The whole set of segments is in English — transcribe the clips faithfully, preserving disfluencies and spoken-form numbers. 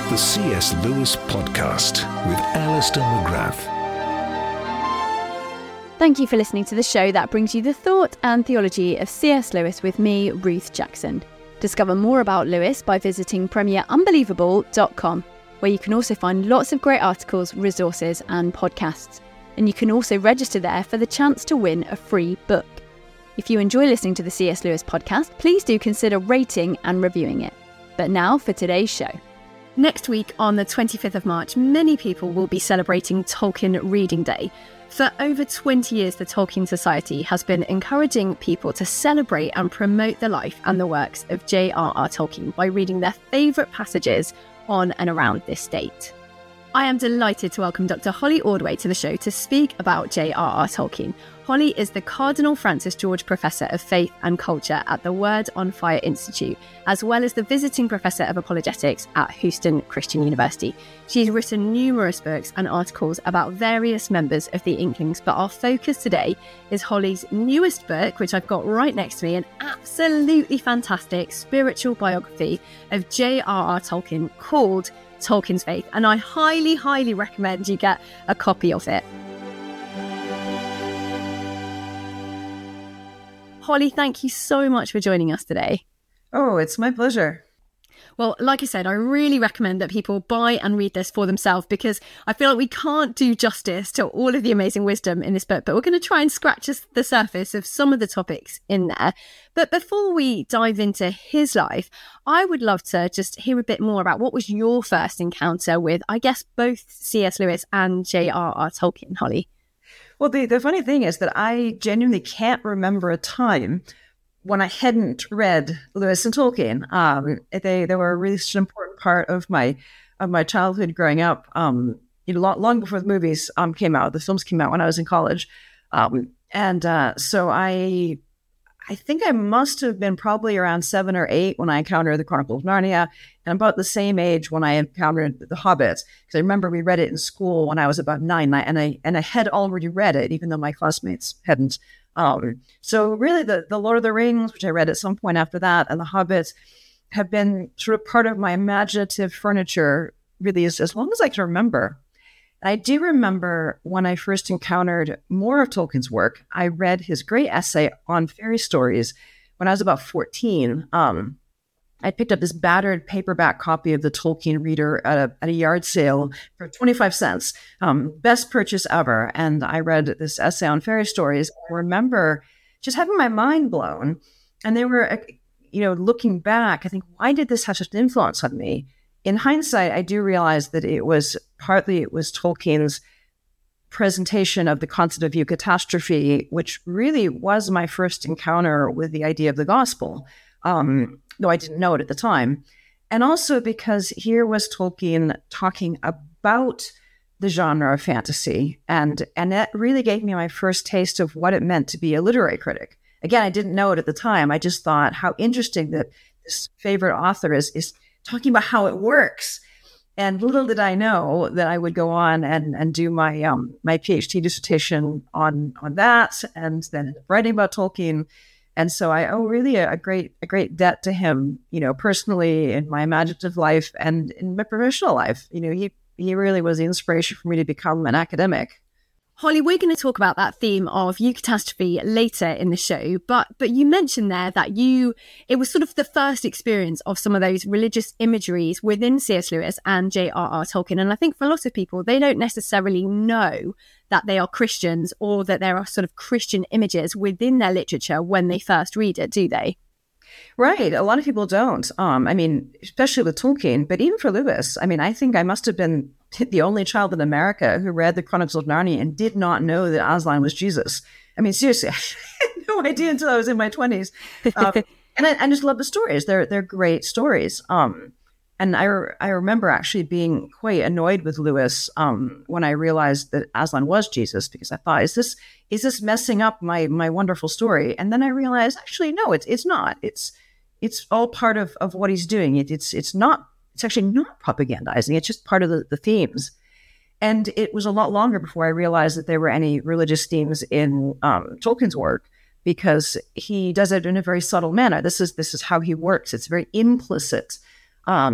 The C S Lewis Podcast with Alistair McGrath. Thank you for listening to the show that brings you the thought and theology of C S Lewis with me, Ruth Jackson. Discover more about Lewis by visiting premier unbelievable dot com, where you can also find lots of great articles, resources and podcasts. And you can also register there for the chance to win a free book. If you enjoy listening to the C S Lewis Podcast, please do consider rating and reviewing it. But now for today's show. Next week on the twenty-fifth of March, many people will be celebrating Tolkien Reading Day. For over twenty years, the Tolkien Society has been encouraging people to celebrate and promote the life and the works of J R R Tolkien by reading their favourite passages on and around this date. I am delighted to welcome Doctor Holly Ordway to the show to speak about J R R Tolkien. Holly is the Cardinal Francis George Professor of Faith and Culture at the Word on Fire Institute, as well as the Visiting Professor of Apologetics at Houston Christian University. She's written numerous books and articles about various members of the Inklings, but our focus today is Holly's newest book, which I've got right next to me, an absolutely fantastic spiritual biography of J R R Tolkien called Tolkien's Faith, and I highly, highly recommend you get a copy of it. Holly, thank you so much for joining us today. Oh, it's my pleasure. Well, like I said, I really recommend that people buy and read this for themselves, because I feel like we can't do justice to all of the amazing wisdom in this book, but we're going to try and scratch the surface of some of the topics in there. But before we dive into his life, I would love to just hear a bit more about what was your first encounter with, I guess, both C S Lewis and J R R Tolkien, Holly. Well, the, the funny thing is that I genuinely can't remember a time when I hadn't read Lewis and Tolkien. Um, they they were a really such an important part of my of my childhood growing up. Um, you know, long, long before the movies um came out, the films came out when I was in college, um, and uh, so I I think I must have been probably around seven or eight when I encountered the Chronicles of Narnia, and about the same age when I encountered the Hobbit. Because I remember we read it in school when I was about nine, and I and I, and I had already read it, even though my classmates hadn't. Um, so really, the the Lord of the Rings, which I read at some point after that, and the Hobbit have been sort of part of my imaginative furniture, really, as, as long as I can remember. I do remember when I first encountered more of Tolkien's work. I read his great essay on fairy stories when I was about fourteen. Um, I picked up this battered paperback copy of the Tolkien Reader at a, at a yard sale for twenty-five cents. Um, best purchase ever. And I read this essay on fairy stories. I remember just having my mind blown. And they were, you know, looking back, I think, why did this have such an influence on me? In hindsight, I do realize that it was partly it was Tolkien's presentation of the concept of eucatastrophe, which really was my first encounter with the idea of the gospel, um, though I didn't know it at the time. And also because here was Tolkien talking about the genre of fantasy, and, and that really gave me my first taste of what it meant to be a literary critic. Again, I didn't know it at the time. I just thought how interesting that this favorite author is is talking about how it works. And little did I know that I would go on and, and do my um, my PhD dissertation on on that, and then writing about Tolkien. And so I owe really a, a great a great debt to him, you know, personally in my imaginative life and in my professional life. You know, he he really was the inspiration for me to become an academic. Holly, we're going to talk about that theme of eucatastrophe later in the show, but but you mentioned there that you it was sort of the first experience of some of those religious imageries within C S Lewis and J R R Tolkien. And I think for a lot of people, they don't necessarily know that they are Christians or that there are sort of Christian images within their literature when they first read it, do they? Right. A lot of people don't. Um, I mean, especially with Tolkien, but even for Lewis, I mean, I think I must have been the only child in America who read the Chronicles of Narnia and did not know that Aslan was Jesus. I mean, seriously, I had no idea until I was in my twenties. Um, and I, I just love the stories. They're they're great stories. Um, and I, re- I remember actually being quite annoyed with Lewis um, when I realized that Aslan was Jesus, because I thought, is this is this messing up my my wonderful story? And then I realized, actually, no, it's it's not. It's it's all part of, of what he's doing. It, it's it's not. It's actually not propagandizing. It's just part of the, the themes. And it was a lot longer before I realized that there were any religious themes in um, Tolkien's work, because he does it in a very subtle manner. This is this is how he works. It's very implicit. Um,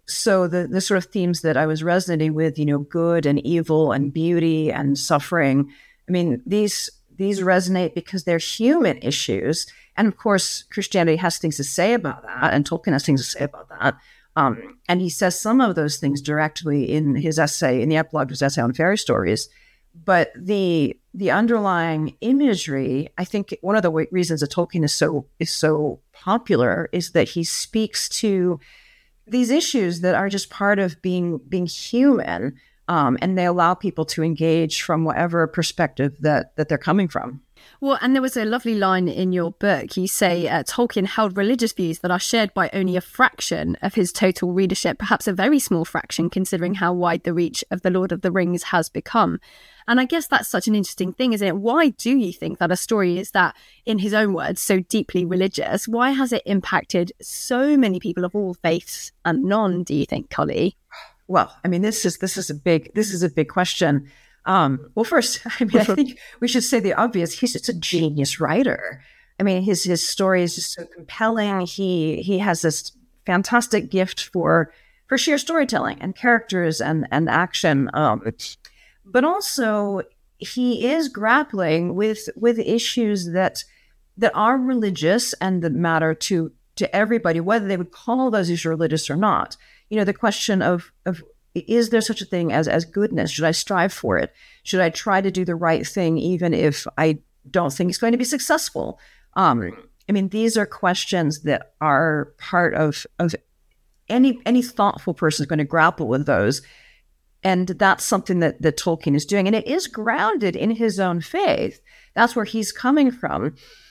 so the, the sort of themes that I was resonating with, you know, good and evil and beauty and suffering, I mean, these these resonate because they're human issues. And of course, Christianity has things to say about that, and Tolkien has things to say about that. Um, and he says some of those things directly in his essay, in the epilogue of his essay on fairy stories. But the the underlying imagery, I think one of the w- reasons that Tolkien is so is so popular is that he speaks to these issues that are just part of being being human, um, and they allow people to engage from whatever perspective that that they're coming from. Well, and there was a lovely line in your book. You say uh, Tolkien held religious views that are shared by only a fraction of his total readership, perhaps a very small fraction considering how wide the reach of The Lord of the Rings has become. And I guess that's such an interesting thing, isn't it? Why do you think that a story is that, in his own words, so deeply religious? Why has it impacted so many people of all faiths and none, do you think, Collie? Well, I mean, this is this is a big this is a big question. Um, well, first, I mean, I think we should say the obvious. He's just a genius writer. I mean, his his story is just so compelling. He he has this fantastic gift for for sheer storytelling and characters and and action. Um, but also, he is grappling with with issues that that are religious and that matter to to everybody, whether they would call those issues religious or not. You know, the question of of is there such a thing as, as goodness? Should I strive for it? Should I try to do the right thing even if I don't think it's going to be successful? Um, I mean, these are questions that are part of, of any any thoughtful person is going to grapple with those. And that's something that, that Tolkien is doing. And it is grounded in his own faith. That's where he's coming from.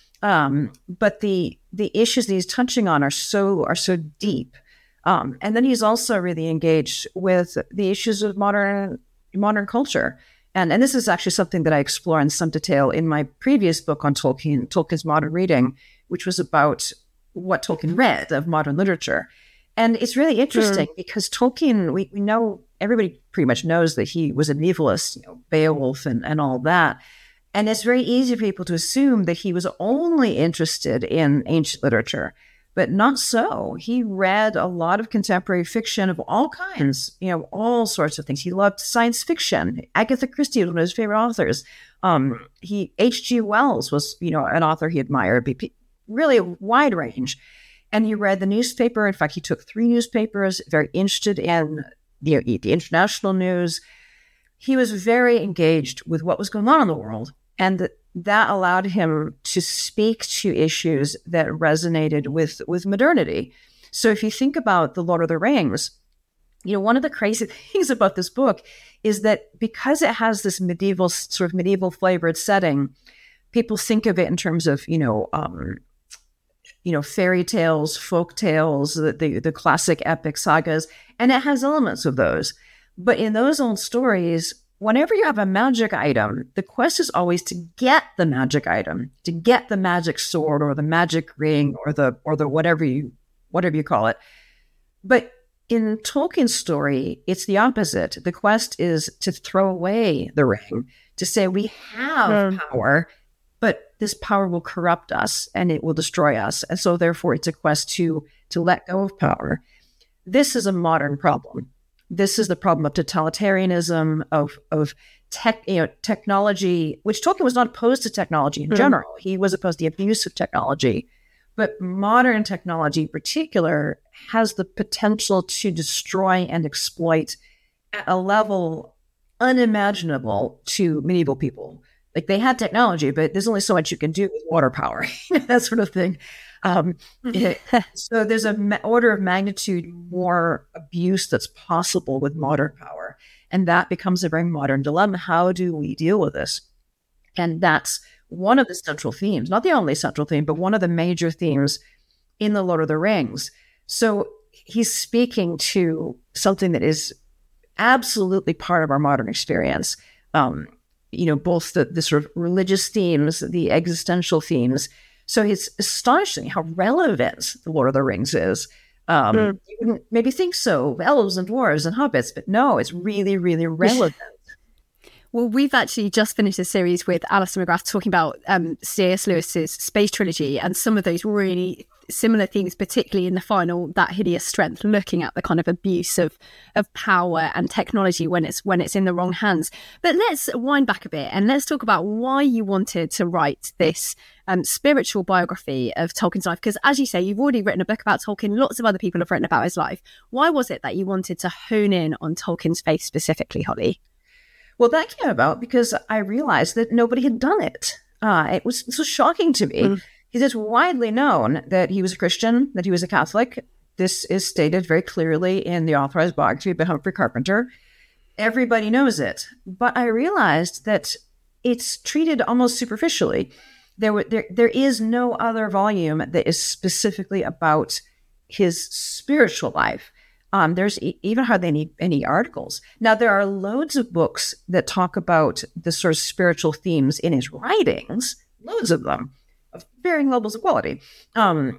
Um, but the the issues that he's touching on are so are so deep. Um, and then he's also really engaged with the issues of modern modern culture. And, and this is actually something that I explore in some detail in my previous book on Tolkien, Tolkien's Modern Reading, which was about what Tolkien read of modern literature. And it's really interesting mm. because Tolkien, we, we know, everybody pretty much knows that he was a medievalist, you know, Beowulf and, and all that. And it's very easy for people to assume that he was only interested in ancient literature. But not so. He read a lot of contemporary fiction of all kinds, you know, all sorts of things. He loved science fiction. Agatha Christie was one of his favorite authors. Um, he H G Wells was, you know, an author he admired. Really a wide range. And he read the newspaper. In fact, he took three newspapers, very interested in the, the international news. He was very engaged with what was going on in the world. And that allowed him to speak to issues that resonated with, with modernity. So if you think about The Lord of the Rings, you know, one of the crazy things about this book is that because it has this medieval, sort of medieval flavored setting, people think of it in terms of, you know, um, you know, fairy tales, folk tales, the, the, the classic epic sagas, and it has elements of those. But in those old stories, whenever you have a magic item, the quest is always to get the magic item, to get the magic sword or the magic ring or the or the whatever you whatever you call it. But in Tolkien's story, it's the opposite. The quest is to throw away the ring, to say we have um, power, but this power will corrupt us and it will destroy us. And so therefore it's a quest to to let go of power. This is a modern problem. This is the problem of totalitarianism, of of tech, you know, technology, which Tolkien was not opposed to technology in mm. general. He was opposed to the abuse of technology. But modern technology in particular has the potential to destroy and exploit at a level unimaginable to medieval people. Like they had technology, but there's only so much you can do with water power, that sort of thing. Um, it, so there's an ma- order of magnitude more abuse that's possible with modern power. And that becomes a very modern dilemma. How do we deal with this? And that's one of the central themes, not the only central theme, but one of the major themes in The Lord of the Rings. So he's speaking to something that is absolutely part of our modern experience. Um, you know, both the, the sort of religious themes, the existential themes. So it's astonishing how relevant The Lord of the Rings is. Um, mm. You wouldn't maybe think so, elves and dwarves and hobbits, but no, it's really, really relevant. Well, we've actually just finished a series with Alison McGrath talking about um, C S Lewis's space trilogy and some of those really similar themes, particularly in the final, That Hideous Strength, looking at the kind of abuse of of power and technology when it's when it's in the wrong hands. But let's wind back a bit and let's talk about why you wanted to write this um, spiritual biography of Tolkien's life. Because as you say, you've already written a book about Tolkien. Lots of other people have written about his life. Why was it that you wanted to hone in on Tolkien's faith specifically, Holly? Well, that came about because I realized that nobody had done it. Uh, it was so shocking to me. Mm. It's widely known that he was a Christian, that he was a Catholic. This is stated very clearly in the authorized biography by Humphrey Carpenter. Everybody knows it. But I realized that it's treated almost superficially. There, were, there, there is no other volume that is specifically about his spiritual life. Um, there's e- even hardly any, any articles. Now, there are loads of books that talk about the sort of spiritual themes in his writings, loads of them, of varying levels of quality, um,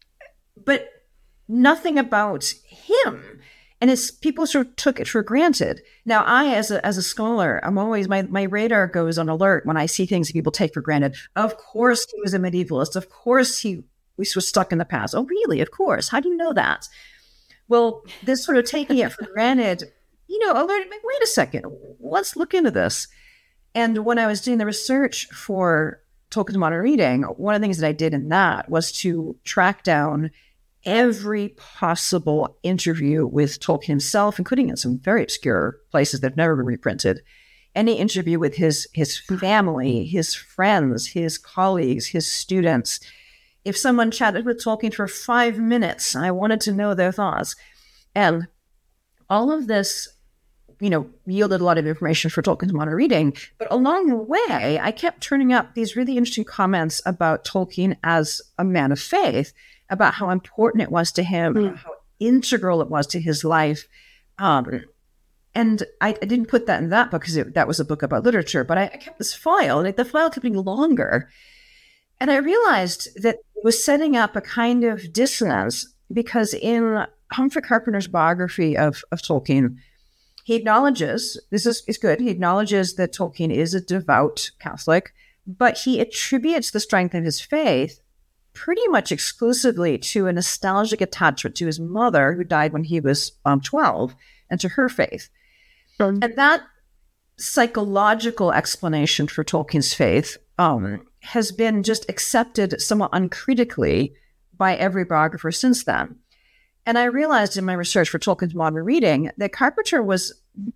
but nothing about him. And it's, people sort of took it for granted. Now, I, as a as a scholar, I'm always, my, my radar goes on alert when I see things that people take for granted. Of course, he was a medievalist. Of course, he we was stuck in the past. Oh, really? Of course. How do you know that? Well, this sort of taking it for granted, you know, alerted me, wait a second, let's look into this. And when I was doing the research for Tolkien's Modern Reading, one of the things that I did in that was to track down every possible interview with Tolkien himself, including in some very obscure places that have never been reprinted. Any interview with his his family, his friends, his colleagues, his students. If someone chatted with Tolkien for five minutes, I wanted to know their thoughts. And all of this, you know, yielded a lot of information for Tolkien's Modern Reading. But along the way, I kept turning up these really interesting comments about Tolkien as a man of faith, about how important it was to him, mm. how integral it was to his life. Um, and I, I didn't put that in that book because it, that was a book about literature, but I, I kept this file, and the file kept getting longer. And I realized that it was setting up a kind of dissonance because in Humphrey Carpenter's biography of, of Tolkien, he acknowledges, this is, is good, he acknowledges that Tolkien is a devout Catholic, but he attributes the strength of his faith pretty much exclusively to a nostalgic attachment to his mother, who died when he was um, twelve, and to her faith. Sure. And that psychological explanation for Tolkien's faith um, has been just accepted somewhat uncritically by every biographer since then. And I realized in my research for Tolkien's Modern Reading that Carpenter was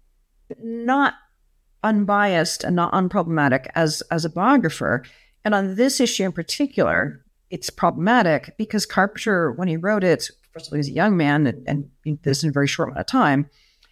not unbiased and not unproblematic as, as a biographer. And on this issue in particular, it's problematic because Carpenter, when he wrote it, first of all, he was a young man and, and he did this in a very short amount of time.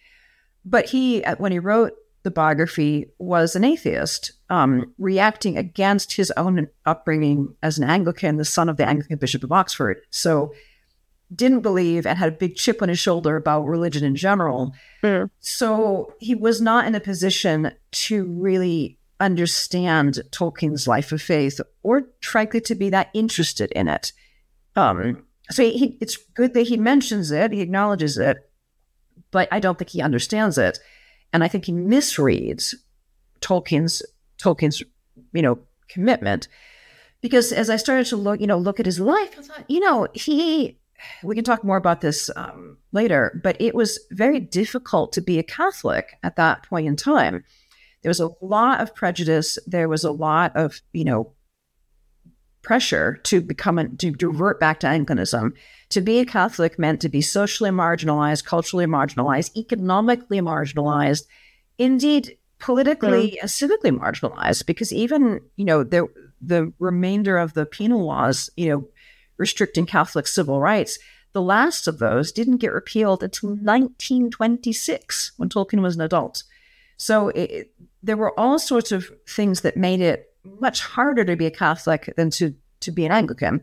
But he, when he wrote the biography, was an atheist, um, reacting against his own upbringing as an Anglican, the son of the Anglican Bishop of Oxford. So didn't believe and had a big chip on his shoulder about religion in general. Mm. So he was not in a position to really understand Tolkien's life of faith or, frankly, to be that interested in it. Um, so he, it's good that he mentions it, he acknowledges it, but I don't think he understands it. And I think he misreads Tolkien's, Tolkien's, you know, commitment. Because as I started to look, you know, look at his life, I thought, you know, he... we can talk more about this um, later, but it was very difficult to be a Catholic at that point in time. There was a lot of prejudice. There was a lot of, you know, pressure to become, a, to, to revert back to Anglicanism. To be a Catholic meant to be socially marginalized, culturally marginalized, economically marginalized, indeed politically mm. and civically marginalized, because even, you know, the, the remainder of the penal laws, you know, restricting Catholic civil rights, the last of those didn't get repealed until nineteen twenty-six, when Tolkien was an adult. So it, there were all sorts of things that made it much harder to be a Catholic than to, to be an Anglican.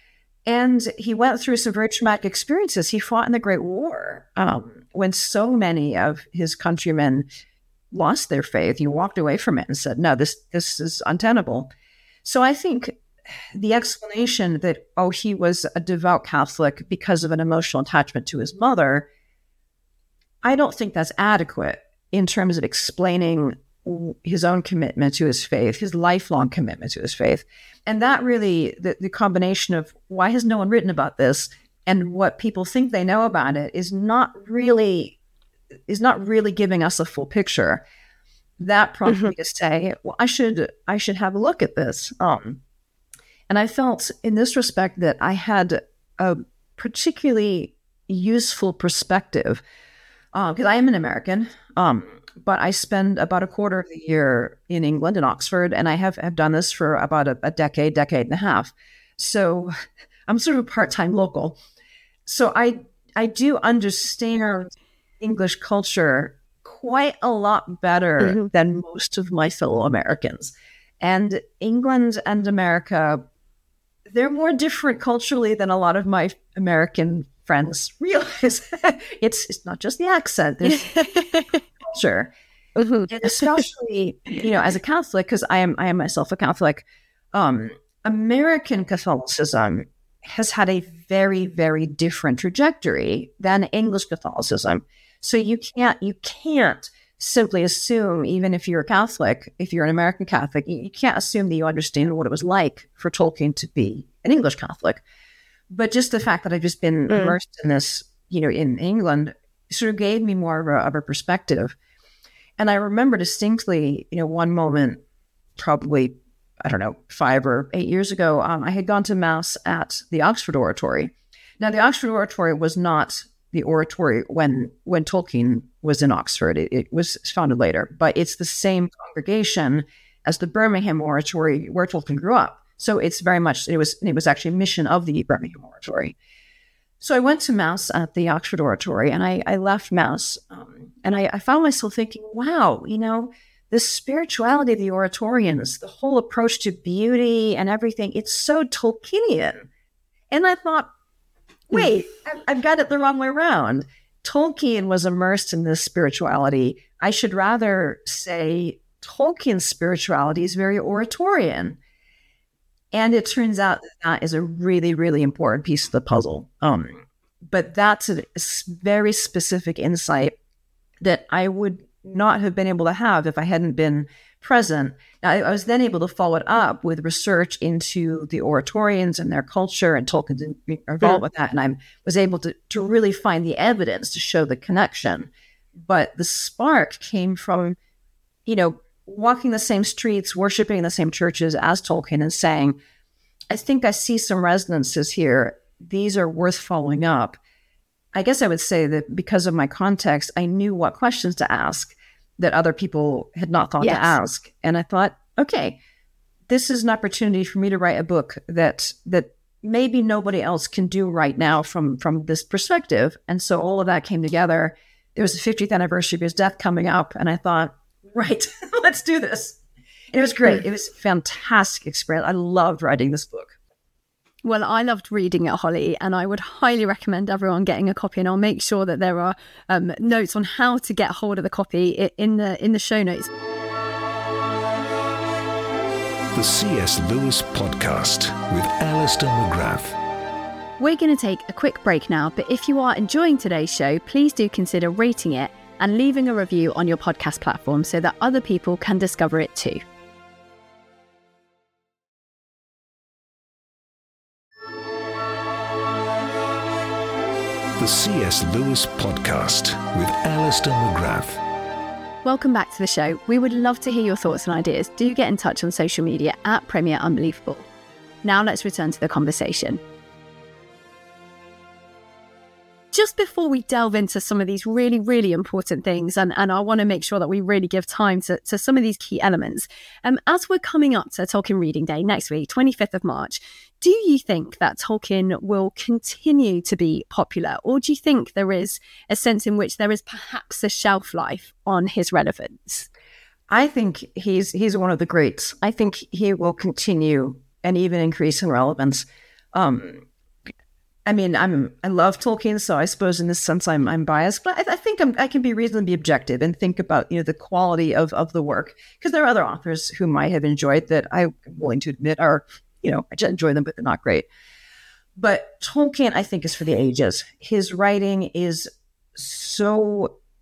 And he went through some very traumatic experiences. He fought in the Great War um, when so many of his countrymen lost their faith. He walked away from it and said, no, this this is untenable. So I think the explanation that, oh, he was a devout Catholic because of an emotional attachment to his mother, I don't think that's adequate in terms of explaining his own commitment to his faith, his lifelong commitment to his faith. And that really, the, the combination of why has no one written about this and what people think they know about it is not really, is not really giving us a full picture. That prompted mm-hmm. me to say, well, I should, I should have a look at this. Um, and I felt in this respect that I had a particularly useful perspective because uh, I am an American. Um, But I spend about a quarter of the year in England, in Oxford, and I have, have done this for about a, a decade, decade and a half. So I'm sort of a part-time local. So I I do understand English culture quite a lot better mm-hmm. than most of my fellow Americans. And England and America, they're more different culturally than a lot of my American friends realize. it's it's not just the accent. There's culture. Mm-hmm. And especially, you know, as a Catholic, because I am I am myself a Catholic, um, American Catholicism has had a very, very different trajectory than English Catholicism. So you can't you can't simply assume, even if you're a Catholic, if you're an American Catholic, you can't assume that you understand what it was like for Tolkien to be an English Catholic. But just the fact that I've just been mm. immersed in this, you know, in England, sort of gave me more of a, of a perspective. And I remember distinctly, you know, one moment, probably, I don't know, five or eight years ago, um, I had gone to Mass at the Oxford Oratory. Now, the Oxford Oratory was not the oratory when when Tolkien was in Oxford. It, it was founded later, but it's the same congregation as the Birmingham Oratory where Tolkien grew up. So it's very much, it was it was actually a mission of the Birmingham Oratory. So I went to Mass at the Oxford Oratory, and I, I left Mass, um, and I, I found myself thinking, wow, you know, the spirituality of the Oratorians, the whole approach to beauty and everything, it's so Tolkienian. And I thought, wait, I've got it the wrong way around. Tolkien was immersed in this spirituality. I should rather say Tolkien's spirituality is very Oratorian. And it turns out that, that is a really, really important piece of the puzzle. Um, but that's a very specific insight that I would not have been able to have if I hadn't been present. Now, I was then able to follow it up with research into the Oratorians and their culture, and Tolkien's involved with that. And I was able to, to really find the evidence to show the connection. But the spark came from, you know, walking the same streets, worshiping in the same churches as Tolkien, and saying, I think I see some resonances here. These are worth following up. I guess I would say that because of my context, I knew what questions to ask that other people had not thought yes. to ask. And I thought, okay, this is an opportunity for me to write a book that that maybe nobody else can do right now from, from this perspective. And so all of that came together. There was the fiftieth anniversary of his death coming up, and I thought, right, let's do this. And it was great. It was a fantastic experience. I loved writing this book. Well, I loved reading it, Holly, and I would highly recommend everyone getting a copy. And I'll make sure that there are um, notes on how to get hold of the copy in the in the show notes. The C S Lewis Podcast with Alistair McGrath. We're going to take a quick break now, but if you are enjoying today's show, please do consider rating it and leaving a review on your podcast platform so that other people can discover it too. The C S Lewis Podcast with Alistair McGrath. Welcome back to the show. We would love to hear your thoughts and ideas. Do get in touch on social media at Premier Unbelievable. Now let's return to the conversation. Just before we delve into some of these really, really important things, and, and I want to make sure that we really give time to, to some of these key elements, um, as we're coming up to Tolkien Reading Day next week, twenty-fifth of March, do you think that Tolkien will continue to be popular? Or do you think there is a sense in which there is perhaps a shelf life on his relevance? I think he's he's one of the greats. I think he will continue and even increase in relevance. Um I mean, I'm I love Tolkien, so I suppose in this sense I'm I'm biased, but I, I think I'm, I can be reasonably objective and think about, you know, the quality of, of the work, because there are other authors whom I have enjoyed that I'm willing to admit are, you know, I just enjoy them, but they're not great. But Tolkien, I think, is for the ages. His writing is so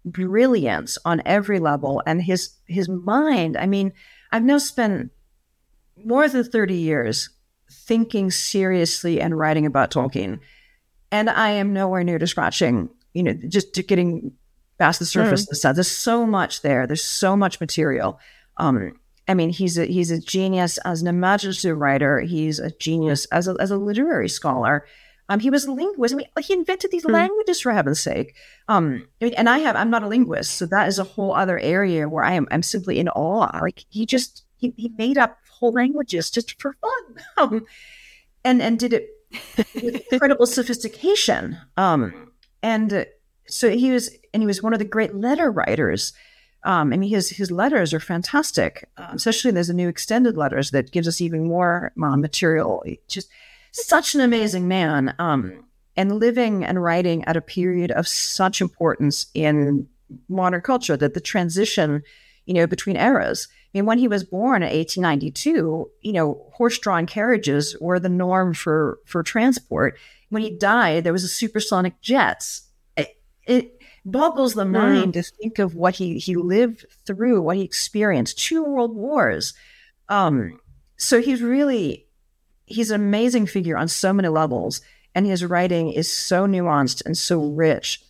brilliance on every level. And his his mind, I mean, I've now spent more than thirty years thinking seriously and writing about Tolkien. And I am nowhere near to scratching, you know, just to getting past the surface mm. of the stuff. There's so much there. There's so much material. Um, I mean, he's a he's a genius as an imaginative writer. He's a genius as a as a literary scholar. Um, he was a linguist. I mean, he invented these mm. languages, for heaven's sake. Um, and I have I'm not a linguist, so that is a whole other area where I am I'm simply in awe. Like he just he, he made up whole languages just for fun, um, and and did it with incredible sophistication. Um, and uh, so he was, and he was one of the great letter writers. Um, I mean, his his letters are fantastic. Uh, especially there's a new extended letters that gives us even more uh, material. Just such an amazing man, um, and living and writing at a period of such importance in modern culture, that the transition, you know, between eras. I mean, when he was born in eighteen ninety-two, you know, horse-drawn carriages were the norm for for transport. When he died, there was a supersonic jets. It, it boggles the mind mm. to think of what he he lived through, what he experienced, two world wars. Um, so he's really, he's an amazing figure on so many levels, and his writing is so nuanced and so rich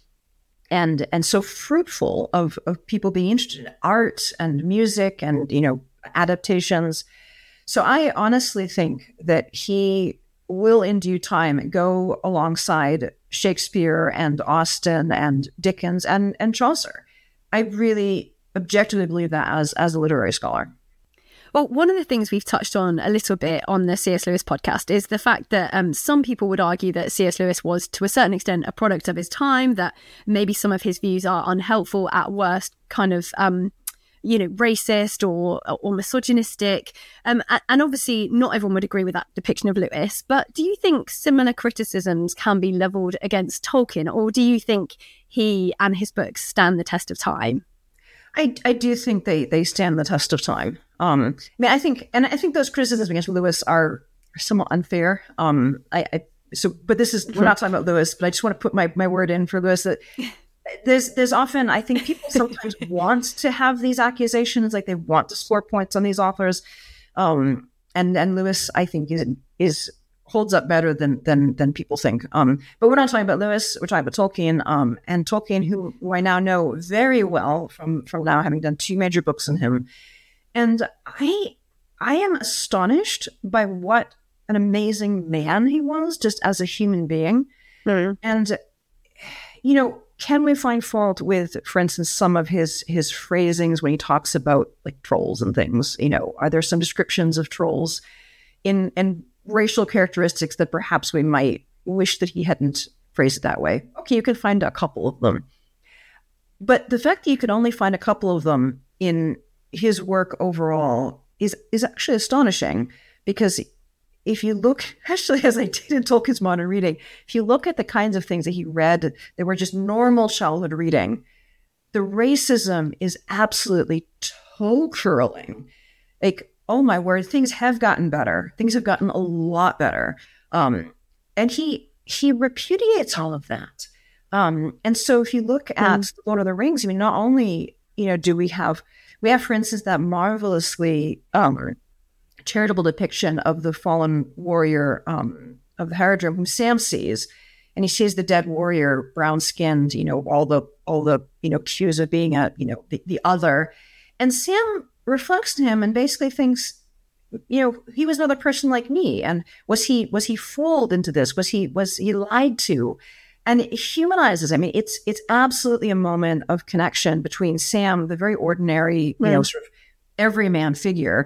and and so fruitful of, of people being interested in art and music and, you know, adaptations. So I honestly think that he will in due time go alongside Shakespeare and Austen and Dickens and, and Chaucer. I really objectively believe that as, as a literary scholar. Well, one of the things we've touched on a little bit on the C S. Lewis podcast is the fact that um, some people would argue that C S. Lewis was, to a certain extent, a product of his time, that maybe some of his views are unhelpful, at worst, kind of, um, you know, racist or or misogynistic. Um, and obviously, not everyone would agree with that depiction of Lewis. But do you think similar criticisms can be levelled against Tolkien, or do you think he and his books stand the test of time? I, I do think they, they stand the test of time. Um, I mean, I think, and I think those criticisms against Lewis are somewhat unfair. Um, I, I so, but this is, we're not talking about Lewis, but I just want to put my, my word in for Lewis that there's, there's often, I think people sometimes want to have these accusations, like they want to score points on these authors. Um, and, and Lewis, I think, is, is holds up better than than than people think. Um, but we're not talking about Lewis. We're talking about Tolkien. Um, and Tolkien, who, who I now know very well from from now having done two major books on him, and I I am astonished by what an amazing man he was, just as a human being. Mm-hmm. And you know, can we find fault with, for instance, some of his his phrasings when he talks about like trolls and things? You know, are there some descriptions of trolls in in racial characteristics that perhaps we might wish that he hadn't phrased it that way? Okay, you can find a couple of them. But the fact that you can only find a couple of them in his work overall is is actually astonishing, because if you look, actually, as I did in Tolkien's Modern Reading, if you look at the kinds of things that he read that were just normal childhood reading, the racism is absolutely toe-curling. Like, oh my word, things have gotten better. Things have gotten a lot better. Um, and he he repudiates all of that. Um, and so if you look at mm. Lord of the Rings, I mean, not only, you know, do we have, we have, for instance, that marvelously um, charitable depiction of the fallen warrior um, of the Haradrim, whom Sam sees. And he sees the dead warrior, brown-skinned, you know, all the, all the, you know, cues of being a, you know, the, the other. And Sam reflects to him and basically thinks, you know, he was another person like me. And was he was he fooled into this? Was he was he lied to? And it humanizes. I mean, it's it's absolutely a moment of connection between Sam, the very ordinary, right. you know, sort of everyman figure,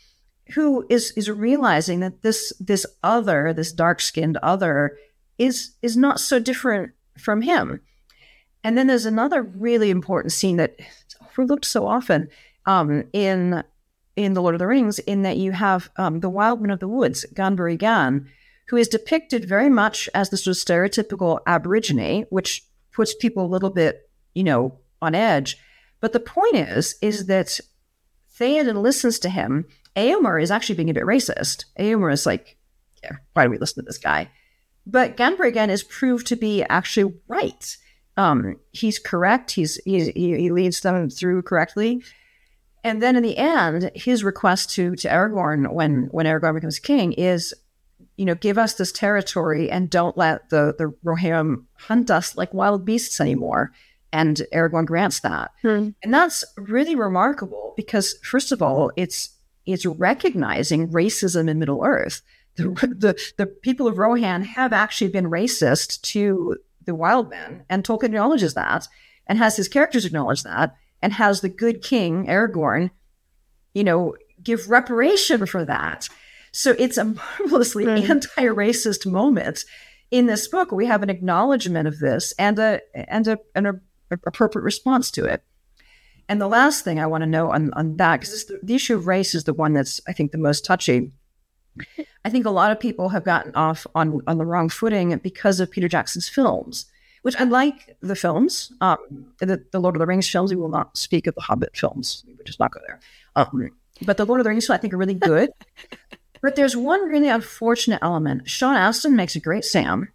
who is is realizing that this this other, this dark-skinned other, is is not so different from him. And then there's another really important scene that is overlooked so often. Um, in in The Lord of the Rings, in that you have um, the Wildman of the Woods, Ganburi Gan, who is depicted very much as the sort of stereotypical Aborigine, which puts people a little bit, you know, on edge. But the point is, is that Theoden listens to him. Éomer is actually being a bit racist. Éomer is like, yeah, why do we listen to this guy? But Ganburi Gan is proved to be actually right. Um, he's correct. He's, he's he, he leads them through correctly. And then in the end, his request to to Aragorn when when Aragorn becomes king is, you know, give us this territory and don't let the the Rohirrim hunt us like wild beasts anymore. And Aragorn grants that. Hmm. And that's really remarkable because, first of all, it's it's recognizing racism in Middle-earth. The, the, the people of Rohan have actually been racist to the wild men, and Tolkien acknowledges that, and has his characters acknowledge that, and has the good king, Aragorn, you know, give reparation for that. So it's a marvelously right. anti-racist moment in this book. We have an acknowledgement of this and a and a and a appropriate response to it. And the last thing I want to know on, on that, because the, the issue of race is the one that's, I think, the most touchy. I think a lot of people have gotten off on, on the wrong footing because of Peter Jackson's films, which I like the films. Um, the, the Lord of the Rings films, we will not speak of the Hobbit films. We would just not go there. Um, but the Lord of the Rings films, I think, are really good. But there's one really unfortunate element. Sean Astin makes a great Sam,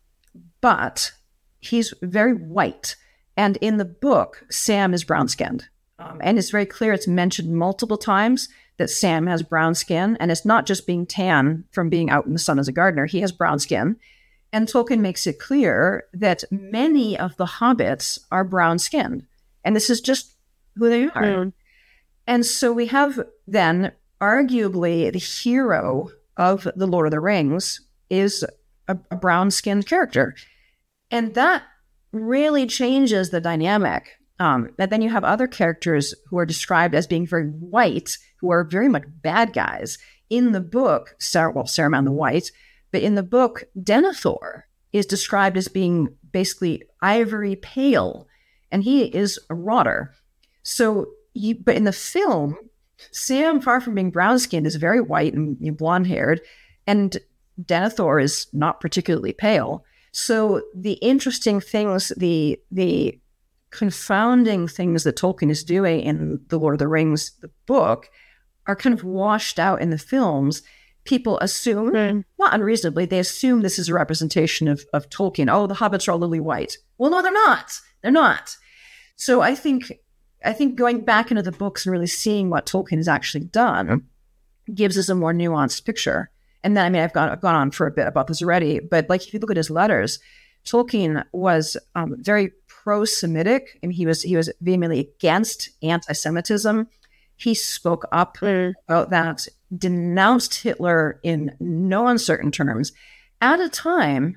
but he's very white. And in the book, Sam is brown-skinned. Um, and it's very clear, it's mentioned multiple times that Sam has brown skin. And it's not just being tan from being out in the sun as a gardener. He has brown skin. And Tolkien makes it clear that many of the hobbits are brown-skinned. And this is just who they are. Mm. And so we have then, arguably, the hero of The Lord of the Rings is a, a brown-skinned character. And that really changes the dynamic. Um, and then you have other characters who are described as being very white, who are very much bad guys. In the book, Sar- well, Saruman the White, but in the book, Denethor is described as being basically ivory pale, and he is a rotter. So, you, but in the film, Sam, far from being brown-skinned, is very white and you know, blonde-haired, and Denethor is not particularly pale. So the interesting things, the the confounding things that Tolkien is doing in The Lord of the Rings, the book, are kind of washed out in the films. People assume, mm. not unreasonably, they assume this is a representation of, of Tolkien. Oh, the hobbits are all lily white. Well, no, they're not. They're not. So I think I think going back into the books and really seeing what Tolkien has actually done gives us a more nuanced picture. And then, I mean, I've gone, I've gone on for a bit about this already, but like if you look at his letters, Tolkien was um, very pro-Semitic. I mean, he was he was vehemently against anti-Semitism. He spoke up mm. about that, denounced Hitler in no uncertain terms at a time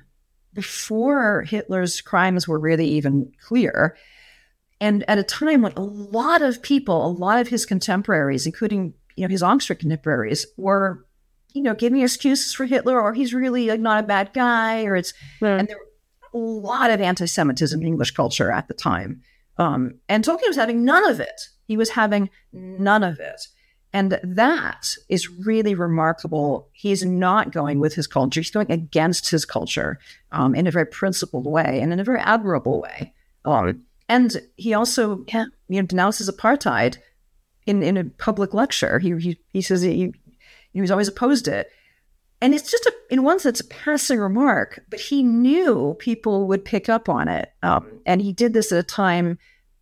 before Hitler's crimes were really even clear. And at a time when a lot of people, a lot of his contemporaries, including, you know, his Oxford contemporaries, were, you know, giving excuses for Hitler, or he's really like not a bad guy, or it's, yeah. and there were a lot of anti-Semitism in English culture at the time. Um, and Tolkien was having none of it. He was having none of it. And that is really remarkable. He's not going with his culture. He's going against his culture um, in a very principled way and in a very admirable way. Um, and he also yeah. you know, denounces apartheid in, in a public lecture. He he, he says he, he was always opposed to it. And it's just, a, in one sense, a passing remark, but he knew people would pick up on it. Um, and he did this at a time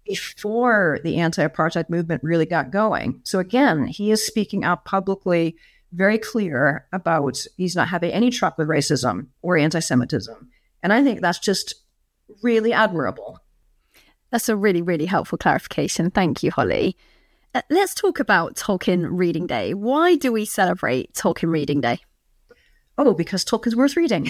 before the anti-apartheid movement really got going. So again, he is speaking out publicly, very clear about he's not having any truck with racism or anti-Semitism. And I think that's just really admirable. That's a really, really helpful clarification. Thank you, Holly. Uh, let's talk about Tolkien Reading Day. Why do we celebrate Tolkien Reading Day? Oh, because Tolkien's worth reading.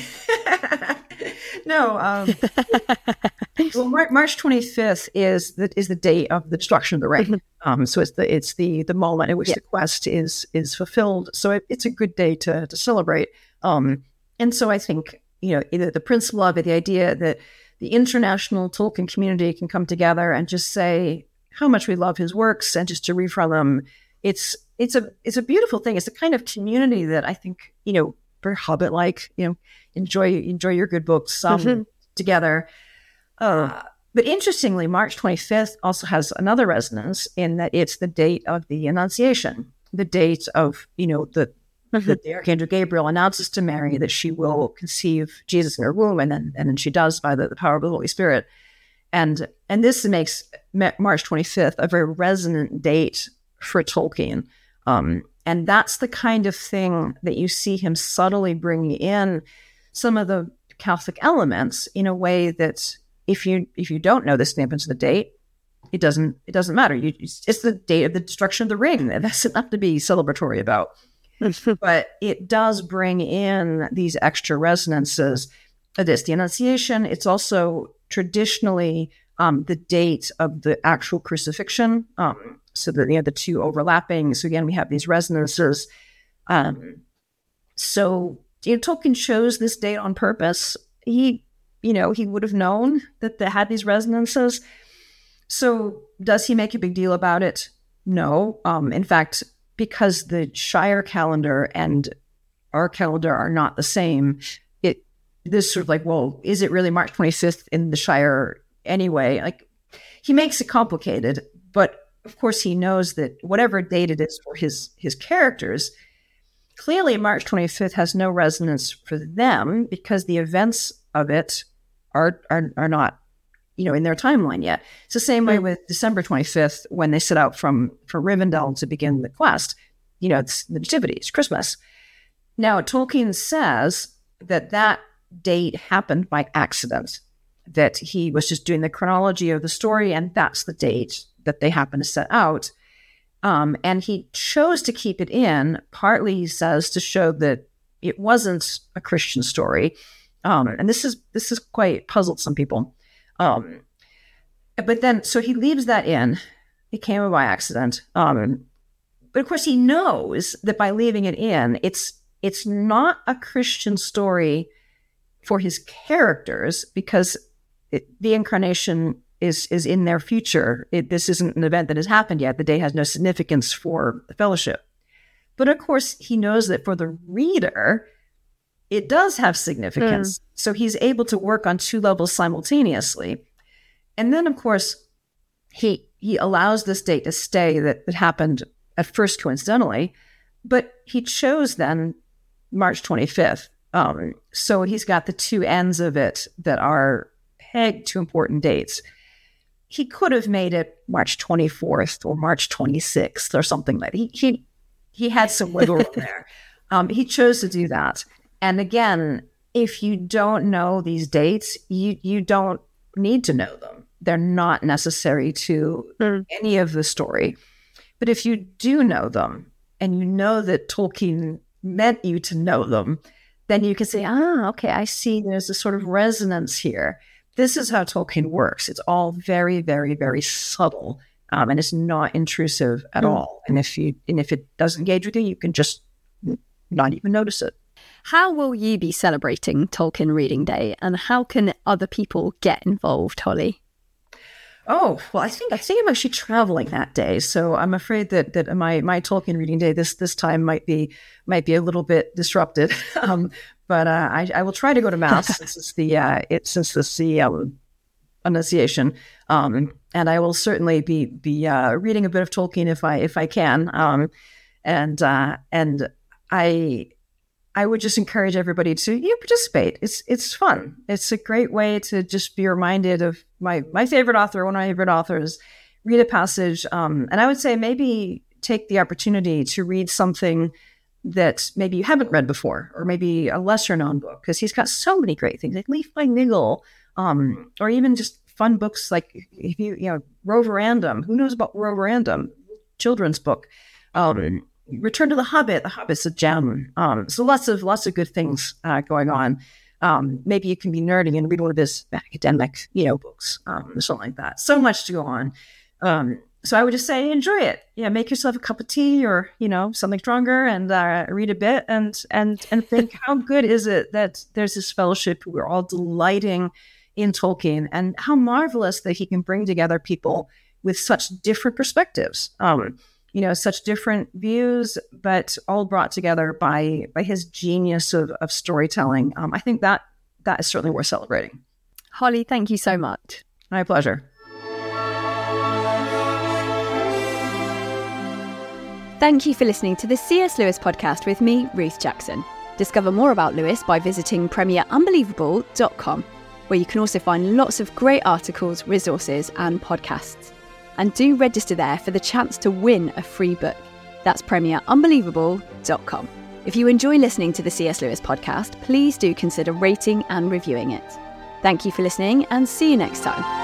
No. Um, well, Mar- March twenty-fifth is the is the date of the destruction of the ring. Um, so it's the it's the the moment in which yeah. the quest is is fulfilled. So it, it's a good day to to celebrate. Um, and so I think, you know, either the principle of it, the idea that the international Tolkien community can come together and just say how much we love his works and just to read from them. It's it's a it's a beautiful thing. It's the kind of community that I think, you know, very Hobbit-like, you know, enjoy enjoy your good books um, mm-hmm. together. Uh, but interestingly, March twenty-fifth also has another resonance in that it's the date of the Annunciation, the date of, you know, the, mm-hmm. the, the Archangel Gabriel announces to Mary that she will conceive Jesus in her womb, and then and then she does by the, the power of the Holy Spirit. And and this makes March twenty-fifth a very resonant date for Tolkien. Um, and that's the kind of thing that you see him subtly bringing in some of the Catholic elements in a way that if you if you don't know the significance of the date, it doesn't it doesn't matter. You, it's the date of the destruction of the ring. That's enough to be celebratory about. But it does bring in these extra resonances. It's the Annunciation. It's also traditionally um, the date of the actual crucifixion. Um, so that you know the two overlapping. So again, we have these resonances. Um, so you know, Tolkien chose this date on purpose. He, you know, he would have known that they had these resonances. So does he make a big deal about it? No. Um, in fact, because the Shire calendar and our calendar are not the same, it this sort of like, well, is it really March twenty-fifth in the Shire anyway? Like, he makes it complicated, but of course he knows that whatever date it is for his his characters, clearly March twenty-fifth has no resonance for them because the events of it are are, are not, you know, in their timeline yet. It's the same way with December twenty-fifth when they set out from, from Rivendell to begin the quest. You know, it's the Nativity, it's Christmas. Now, Tolkien says that that date happened by accident, that he was just doing the chronology of the story, and that's the date that they happen to set out. Um, and he chose to keep it in, partly, he says, to show that it wasn't a Christian story. Um, and this is this is quite puzzled some people. Um, but then, so he leaves that in. It came by accident. Um, but of course, he knows that by leaving it in, it's it's not a Christian story for his characters because it, the incarnation is is in their future. It, this isn't an event that has happened yet. The day has no significance for the Fellowship. But of course, he knows that for the reader, it does have significance. Mm. So he's able to work on two levels simultaneously. And then, of course, he he allows this date to stay that, that happened at first coincidentally, but he chose then March twenty-fifth. Um, so he's got the two ends of it that are pegged to important dates. He could have made it March twenty-fourth or March twenty-sixth or something like that. He, he, he had some wiggle room there. Um, he chose to do that. And again, if you don't know these dates, you, you don't need to know them. They're not necessary to mm. any of the story. But if you do know them, and you know that Tolkien meant you to know them, then you can say, ah, okay, I see there's a sort of resonance here. This is how Tolkien works. It's all very, very, very subtle, um, and it's not intrusive at mm. all. And if you and if it doesn't engage with you, you can just not even notice it. How will you be celebrating Tolkien Reading Day, and how can other people get involved, Holly? Oh, well, I think I think I'm actually traveling that day, so I'm afraid that that my my Tolkien Reading Day this this time might be might be a little bit disrupted. um, but uh, I, I will try to go to Mass since it's the uh, it since it's the um, Annunciation, um, and I will certainly be be uh, reading a bit of Tolkien if I if I can, um, and uh, and I. I would just encourage everybody to you know, participate. It's it's fun. It's a great way to just be reminded of my, my favorite author, one of my favorite authors, read a passage. Um, and I would say maybe take the opportunity to read something that maybe you haven't read before, or maybe a lesser known book, because he's got so many great things, like Leaf by Niggle, um, or even just fun books like, if you, you know, Roverandom. Who knows about Roverandom? Children's book. Um, Return to the Hobbit. The Hobbit's a gem. Um, so lots of lots of good things uh, going on. Um, maybe you can be nerdy and read one of his academic, you know, books, um, something like that. So much to go on. Um, so I would just say enjoy it. Yeah, make yourself a cup of tea or you know something stronger and uh, read a bit and and and think how good is it that there's this fellowship. We're all delighting in Tolkien, and how marvelous that he can bring together people with such different perspectives. Um, you know, such different views, but all brought together by by his genius of, of storytelling. Um, I think that that is certainly worth celebrating. Holly, thank you so much. My pleasure. Thank you for listening to the C S Lewis podcast with me, Ruth Jackson. Discover more about Lewis by visiting premier unbelievable dot com. where you can also find lots of great articles, resources, and podcasts. And do register there for the chance to win a free book. That's premier unbelievable dot com. If you enjoy listening to the C S Lewis podcast, please do consider rating and reviewing it. Thank you for listening, and see you next time.